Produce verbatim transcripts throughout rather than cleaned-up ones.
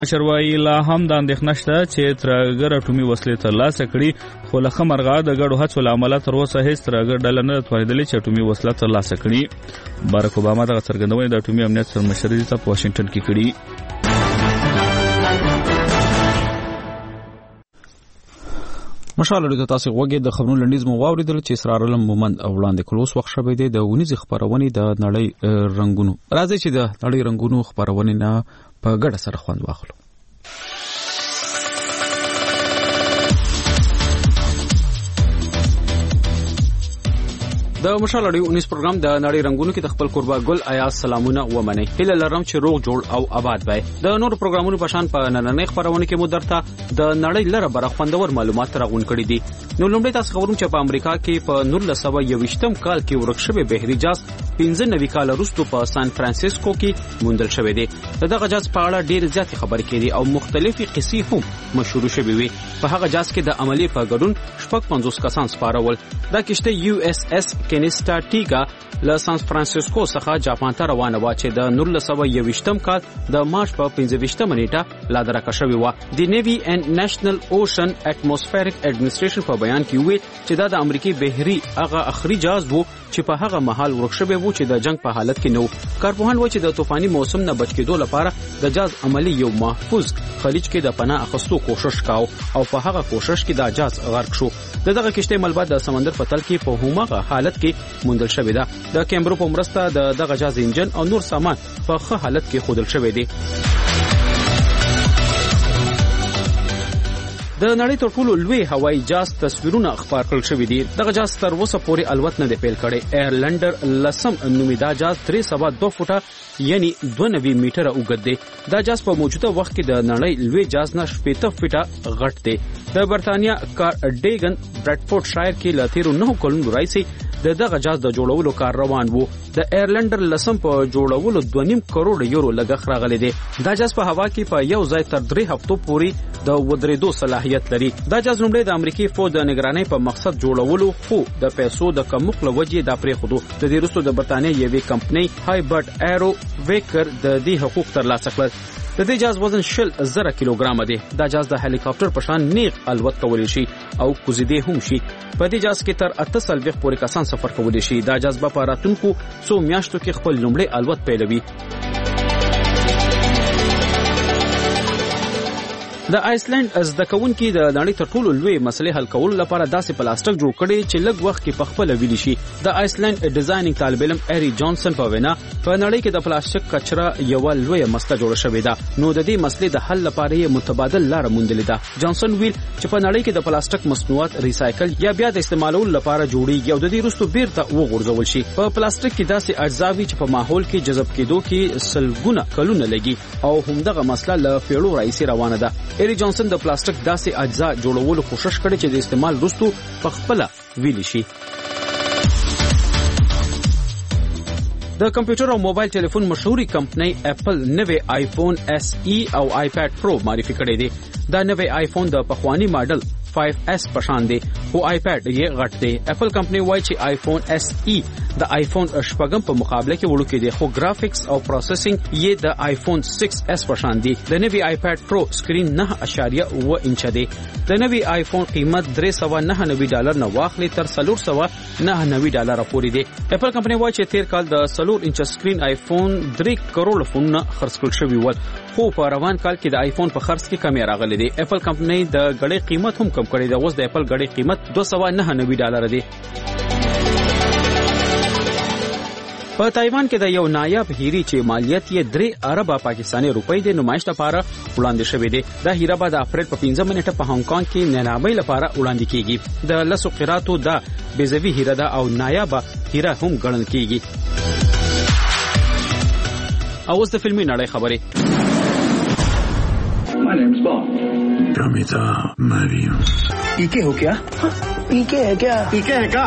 شروایي لا هم د اندېښنه شته چې ترهګر اټومي وسلې ترلاسه کړي، خو له ښه مرغه د ګډو هڅو له امله تر اوسه هېڅ ترهګر ډله نه ده توانېدلې چې اټومي وسله ترلاسه کړي. باراک اوباما دغه څرګندونې د اټومي امنیت سرمشر ته په واشنګټن کې کړي. مشال لري تاسو غوږی د خبرونو لنډیز مو واوریدل چې اسرار علم مومند وړاندې کول اوس وخت شوی دی د ونیز خبرونه د نړۍ رنگونو. راځي چې د نړۍ رنگونو خبرونه نه په ګډه سره خوند واخلو. د مشال اړیو انیس پروګرام د نړۍ رنگونو کې د خپل قربا ګل آیاز سلامونه ومني. هله لرم چې روغ جوړ او آباد وي. د نور پروګرامونو په شان په نننۍ خبرونه کې مو درته د نړۍ لره بره خوندور معلومات راغون کړي دي. نو لومړی تاسو خبرونه چې په امریکا کې په نولس سوه یوویشتم کال کې ورک شوی بحري جاز پنځه نوي کال وروسته په سان فرانسیسکو کې موندل شوی دی. دغه جاز په اړه ډېر زیات خبرې کړي او مختلفي قصې هم مشهور شوي وي. په هغه جاز کې د عملی په ګډون شپږ پنځوس کسان سپارول. دا کشته یو اس اس کینسټاټیګا له سان فرانسیسکو څخه جاپان ته روانه و چې د نولس سوه یوویشتم کال د مارچ په پنځه ویشتمه نیټه لا درکه شوې وه. د نیوی اینډ نېشنل اوشن اټموسفیریک اډمنسټریشن په بیان کې وویل چې دا د امریکای بحري هغه اخري جاز وو چې په هغه مهال ورک شوی وو چې د جنگ په حالت کې نو. کارپوهان وایي چې د طوفاني موسم نه بچ کېدو لپاره د جاز عملی یو محفوظ خلیج کې د پناه اخستو کوشش کاو او په هغه کوشش کې دا جاز غرق شو. دغه کشته ملبا د سمندر په تل کې په هماغه حالت کې موندل شوی ده. د کیمرو په مرسته د دغه جاز انجن او نور سامان په ښه حالت کې خودل شوی دی. د نړۍ تر ټولو لوی هوایي جاز تصویرونه خبر کړل شوی دي. دغه جاز تر اوسه پورې الوت نه دی پیل کړی. ایرلندر لسم نومي دا جاز درې سوه دوه فوټه یعنی دوه نوي میټره اوږد دی. دا جاز په موجوده وخت کې د نړۍ لوی جاز نه شپېته فټه غټ دی. د برتانیا کارډیګن برډفورډ شایر کې له تیرو نهو کلونو راهیسې د دغه جاز د جوړولو کار روان وو. د ایرلندر لسم په جوړولو دوه نیم کروڑ یورو لګښت راغلی دی. دا جاز په هوا کې په یو ځای تر درې هفتو پورې د ودرېدو صلاحیت لري. دا جاز لومړی د امریکای فوج د نگرانۍ په مقصد جوړولو خو د پیسو د کمښت له وجې دا پرېښودو. د دې وروسته د برتانیا یوې کمپنۍ هایبرټ ایرو ویکر د دې حقوق ترلاسه کړل. د دې جاز وزن شل زره کیلوګرام دی. دا جاز د هلیکاپټر په شان نیغ الوت کولی شي او کوزیدې هم شي. په دې جاز کې تر اته څلوېښت پورې کسان سفر کولی شي. دا جاز به په راتلونکو څو میاشتو کې خپل لومړی الوت پیلوي. د آیسلند زده کوونکي د نړۍ تر ټولو لوی مسلې حل کولو لپاره داسې پلاستیک جوړ کړي چې لږ وخت کې په خپل ویلي شي. د آیسلند ډیزاینینګ طالب علم ایری جانسن په وینا په نړۍ کې د پلاستیک کچره یو لوی مسله جوړه شوې ده. نو د دې مسلې د حل لپاره یې متبادل لار موندلې ده. جانسن ویل چې په نړۍ کې د پلاستیک مصنوعات ریسایکل یا بیا د استعمالولو لپاره جوړیږي او د دې وروسته بیرته وغورځول شي. په پلاستیک کې داسې اجزا وي چې په ماحول کې جذب کېدو کې سلګونه کلونه لګي او همدغه مسله له پیړو راهیسې روانه ده. ایری جانسن د پلاستیک داسې اجزا جوړولو کوشش کړي چې د استعمال وروسته په خپل ویلي شي. د کمپیوټر او موبایل ټلیفون مشهوري کمپنۍ اپل نوې آیفون اس ای او آیپاد پرو معرفي کړی دی. دا نوې آیفون د پخوانی ماډل فایو اس په شان دی خو آیپاد یې غټ دی. اپل کمپنۍ وایي چې آیفون اس ای د آیفون شپږم په مقابله کې وړوکی دی خو ګرافیکس او پروسیسینګ یې د آیفون سکس اس په شان دی. د نوې آیپاد پرو سکرین نه اشاریه اوه انچه دی. د نوې آیفون قیمت درې سوه نهه نوي ډالر نه واخلي تر څلور سوه نهه نوي ډالر پورې دی. اپل کمپنۍ وایي چې تیر کال د څلور انچه سکرین آیفون درې کروڑ فونونه خرڅ کړل شوي ول خو په روان کال کې د آیفون په خرڅ کې کمی راغلی دی. اپل کمپنۍ د غړې قیمت هم کم کړی دی. اوس د اپل غړې قیمت دوه سوه نهه نوي ډالر دی. په تایوان کې د یو نایاب هیري چې مالیت یې درې اربه پاکستاني روپۍ د نمایش لپاره وړاندې شوی دی. دا هیره به د اپریل په پنځمه نیټه په هانګ کانګ کې نیلامۍ لپاره وړاندې کیږي. د لسو قیراتو دا بیزوي هیره ده او نایابه هیره هم ګڼل کیږي. او اوس د فلمي نړۍ خبرې. My name's Bond. Prometa Mario. ¿Y qué हो क्या? ¿Y qué है क्या? ¿Y qué है क्या?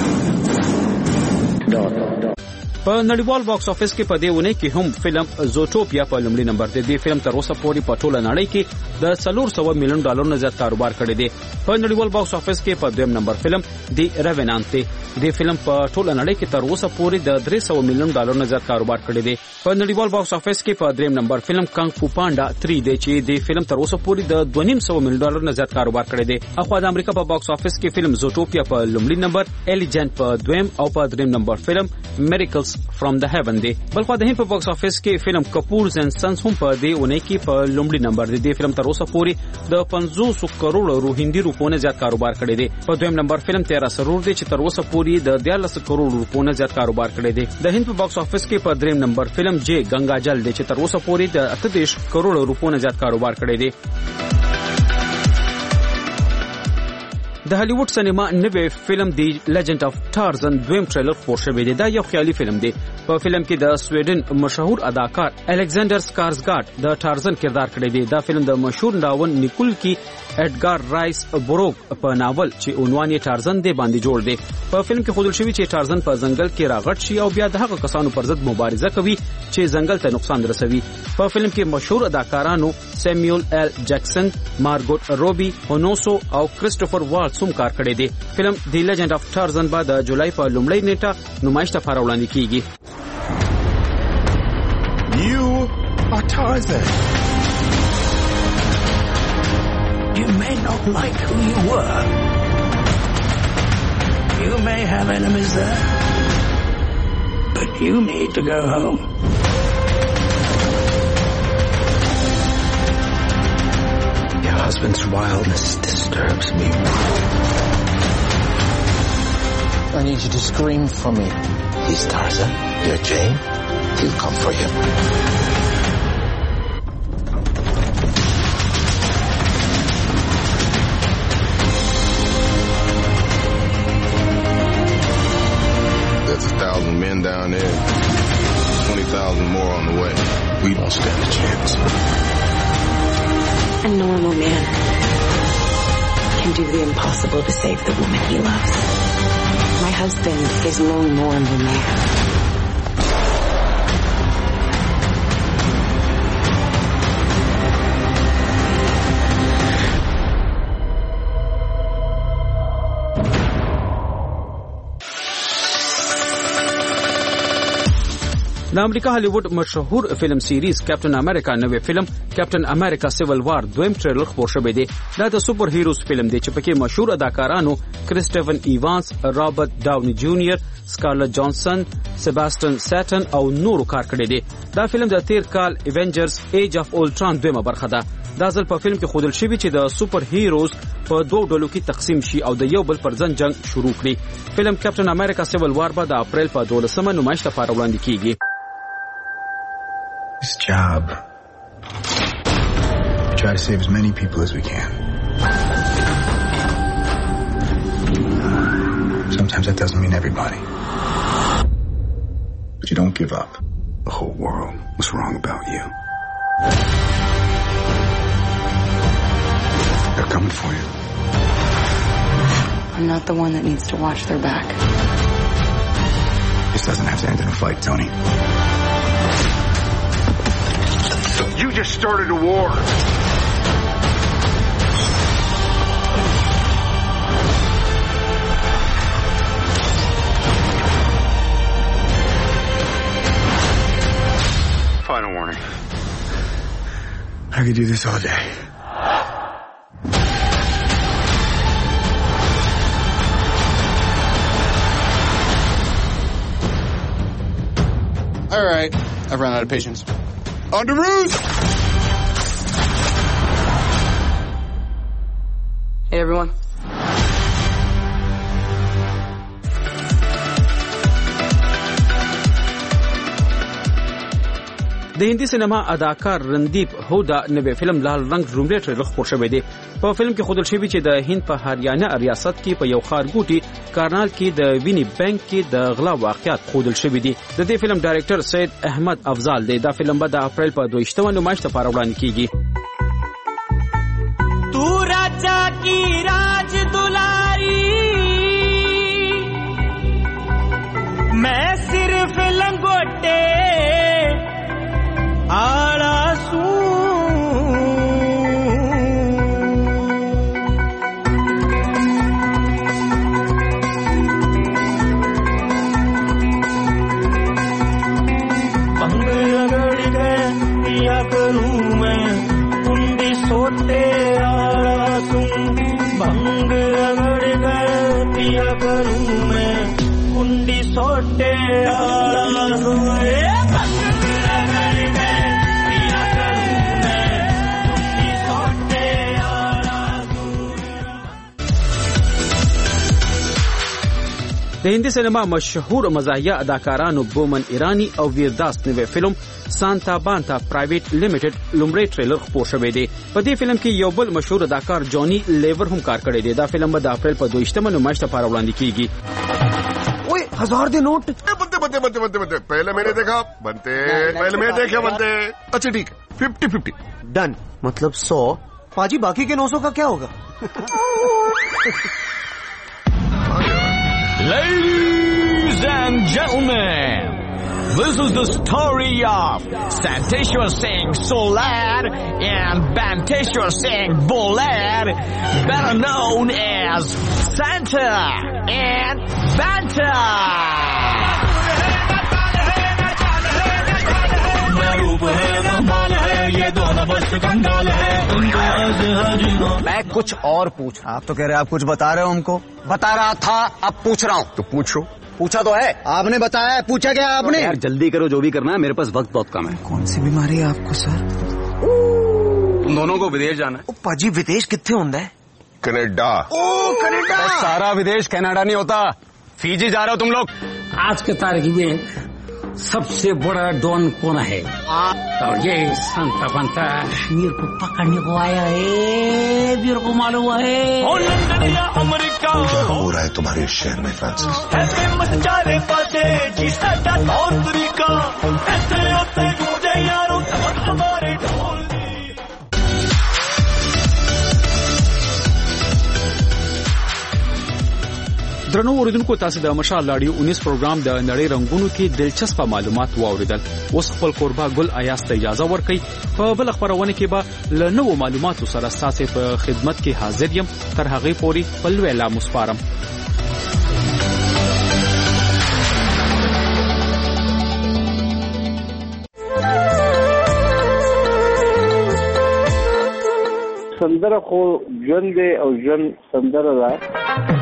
No. په نړیوال باکس افیس کې په دې ونه کې هم فلم زوټوپیا په لومړي نمبر دی. د فلم تر اوسه پورې په ټوله نړۍ کې د څلور سوه میلیون ډالر نه زیات کاروبار کړی دی. په نړیوال باکس افیس کې په دویم نمبر فلم دی ریونانت دی. د فلم په ټوله نړۍ کې تر اوسه پورې د درې سوه میلیون ډالر نه زیات کاروبار کړی دی. په نړیوال باکس افیس کې په دریم نمبر فلم کانګ فو پانډا تhree دی چې د فلم تر اوسه پورې د دوه نیم سوه میلیون ډالر نه زیات کاروبار کړی دی. اخوا د امریکا په باکس افیس کې فلم زوټوپیا په لومړي نمبر، الیجنت په دویم او په دریم نمبر فلم میریکلز فرام د هیون دی. بلخو د هند په باکس افیس کې فلم کپورز اینڈ سنز هم په دې اونۍ کې په لومړي نمبر دی. د فلم تر اوسه پورې د پنځوس کروڑ روهندي روپو نه زیات کاروبار کړی دی. په دویم نمبر فلم تیرا سرور دی چې تر اوسه پورې د دیارلس کروڑ روپو نه زیات کاروبار کړی دی. د هند په باکس افیس کې په دریم نمبر فلم جے گنگا جل دی چې تر اوسه پورې د اته دېرش کروڑ روپو نه زیات کاروبار کړی دی. د هالیوډ سینما نوې فلم دی لیجند اف ټارزن دویم ټریلر خپور شوی دی. دا یو خیالي فلم دی. په فلم کې د سویډن مشهور اداکار الکساندر سکارزګارد د ټارزن کردار کړی دی. دا فلم د مشهور ناول نیکول کی اډګار رایس بروک په ناول چې عنوان یې ټارزن دی باندې جوړ دی. په فلم کې ښودل شوی چې ټارزن په ځنګل کې راغټ شي او بیا د هغه کسانو پر ضد مبارزه کوي چې ځنګل ته نقصان رسوي. په فلم کې مشهور اداکارانو سیموئل ایل جکسن، مارګوټ روبي، هونوسو او کریسټوفر والټس هم کار کړی دی. فلم دی لیجند اف ټارزن به د جولای په لومړۍ نیټه نمایش ته وړاندې کیږي. You are Tarzan. You may not like who you were. You may have enemies there. But you need to go home. Your husband's wildness disturbs me. I need you to scream for me. He's Tarzan. You're Jane. He'll come for you. There's a thousand men down there. Twenty thousand more on the way. We don't stand a chance. A normal man can do the impossible to save the woman he loves. My husband is no normal man. د امریکا هالیوډ مشهور فلم سیریز کیپټن امریکا نوې فلم کیپټن امریکا سیول وار دویم ټریلر خپور شوی دی. دا د سپر هیروز فلم دی چې پکې مشهور اداکارانو کریسټوفن ایوانس، رابرټ ډاونی جونیئر، سکارلټ جانسن، سیباستین سیټن او نورو کار کړی دی. دا فلم د تیر کال ایونجرز ایج اف اولټران دویمه برخه ده. دا ځل په فلم کې ښودل شوی چې د سپر هیروز په دوه ډلو کې تقسیم شي او د یو بل پر ځان جنگ شروع کړي. فلم کیپټن امریکا سیول وار به د اپریل په دولسمه نمایش ته وړاندې کیږي. This job, we try to save as many people as we can. Sometimes that doesn't mean everybody. But you don't give up. The whole world was wrong about you. They're coming for you. I'm not the one that needs to watch their back. This doesn't have to end in a fight, Tony. You just started a war. Final warning. I could do this all day. All right, I've run out of patience. On to Ruse! Hey, everyone. د هندي سینما اداکار رندیپ هودا نوې فلم لال رنگ لومړی ټریلر خپور شوی دی. په فلم کې ښودل شوی چې د هند په هریانه ریاست کې په یو ښارګوټي کارنال کې د ویني بانک کې د غلا واقعیت ښودل شوی دی. د دې فلم ډایرکټر سید احمد افضال دی. دا فلم به د اپریل په دویشتمه نمایش ته وړاندې کیږي. تو راجا کی راج دلاری میں صرف لنگوٹے آڑا سوں بنگلہ सोटे यारा सुन भंग रगड़ कर पिया करूं मैं कुंडी सोटे यारा सुन د هندي سینما مشهور مزاحیه اداکارانو بومن ایرانی او ویرداس نوې فلم سانتا بانتا پرایویټ لیمیټډ لومړی ټریلر خپور شوی دی. په دې فلم کې یو بل مشهور اداکار جونی لیور هم کار کړی دی. دا فلم به د اپریل په دویشتمه نمایش لپاره وړاندې کیږي. ओए हजार दे नोट बनते बनते बनते बनते बनते पहले मैंने देखा बनते पहले मैंने देखा बनते. अच्छा ठीक फिफ्टी फिफ्टी डन. मतलब सौ. पाजी बाकी के नौ सौ का क्या होगा? Ladies and gentlemen, this is the story of Santeshwar Singh Solar and Banteshwar Singh Bolar, better known as Santa and Banta. मैं कुछ और पूछ रहा. आप तो कह रहे आप कुछ बता रहे हो हमको. बता रहा था अब पूछ रहा हूँ. तो पूछो. पूछा तो है आपने. बताया पूछा क्या आपने? यार जल्दी करो, जो भी करना है, मेरे पास वक्त बहुत कम है. कौन सी बीमारी है आपको सर? तुम दोनों को विदेश जाना है. ओ पाजी विदेश कितने होता है? कनाडा. Oh Canada. सारा विदेश कनाडा नहीं होता. फीजी जा रहे हो तुम लोग. आज के तारीख में सबसे बड़ा डॉन कौन है? और ये संता बनता वीर को पकड़ने को आया है. वीर को मालूम है अमेरिका हो रहा है तुम्हारे शहर में फ्रांसिस. ऐसे मचारे पासे जिसका और तरीका ऐसे होते मुझे यारों हमारे ढोल. درنو اوریدونکو تاسو د مشال لاډیو انیس پروګرام د نړۍ رنگونو کې دلچسپ معلومات واوریدل. اوس خپل قربا ګل ایاس ته اجازه ورکړئ. په بل خبرونه کې به له نوو معلوماتو سره تاسو په خدمت کې حاضر یم. تر هغه پورې په لوی لا مسپارم. سندره خو ژوند او ژوند سندره ده.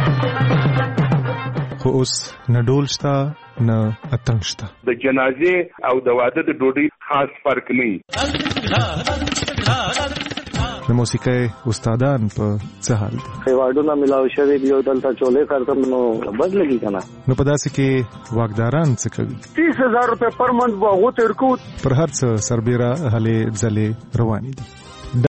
خو اوس نه ډول شته نه اتڼ شته. د جنازې او د واده د ډوډۍ خاص فرق نه. د موسیقۍ استادان په څه حال دي؟ ایوارډونه ملاو شوي دي او دلته چولې کارتم نو بد لګي کنه. نو په داسې کې واګداران څه کوي؟ تیس هزار روپے پر منت به هغو تیر کو. پر هر څه سربیره هلې ځلې روانې دي.